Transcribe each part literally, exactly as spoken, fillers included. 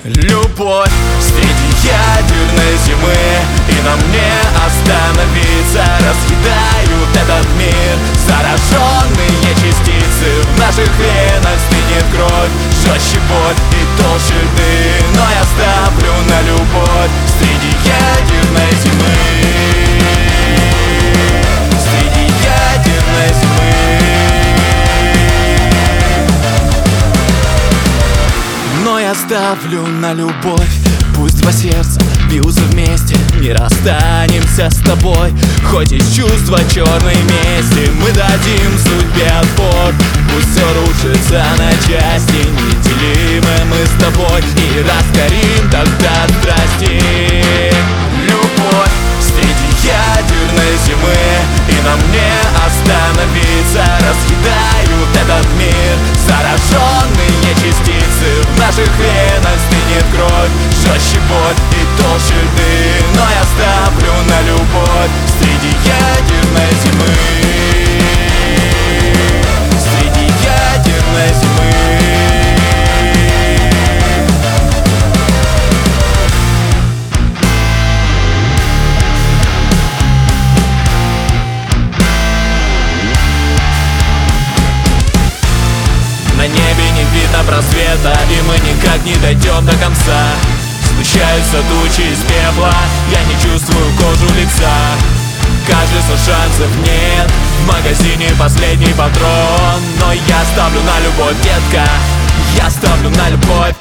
Любовь среди ядерной зимы, и нам не остановиться. Разъедают этот мир зараженные частицы. В наших венах стынет кровь, жестче боль и толще льды. Но я ставлю на любовь среди ядерной зимы. Среди ядерной зимы. Но я ставлю на любовь. Пусть два сердца бьются вместе, не расстанемся с тобой. Хоть и чувства черной мести, мы дадим судьбе отпор. Пусть все рушится на части, неделимы мы с тобой, и раскорим тогда страсти. Любовь среди ядерной зимы, и нам не остановиться. Разъедают этот мир зараженные частицы. В наших венах стынет кровь, жестче боль и толще льды. Но я ставлю на любовь среди ядерной зимы. Среди ядерной зимы. На небе не видно просвета, и мы никак не дойдем до конца. Сгущаются тучи из пепла, я не чувствую кожу лица. Кажется, шансов нет, в магазине последний патрон. Но я ставлю на любовь, детка, я ставлю на любовь.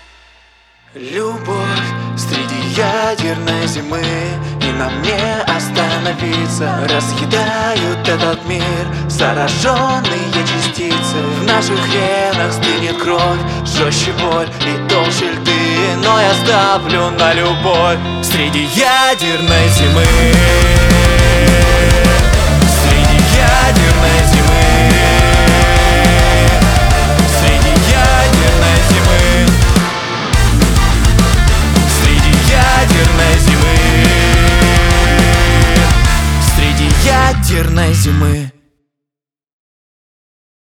Любовь среди ядерной зимы, и нам не остановиться. Разъедают этот мир зараженные частицы. В наших венах стынет кровь, жестче боль и толще льды. Но я ставлю на любовь среди ядерной зимы. Среди ядерной зимы. Среди ядерной зимы. Среди ядерной зимы. Среди ядерной зимы.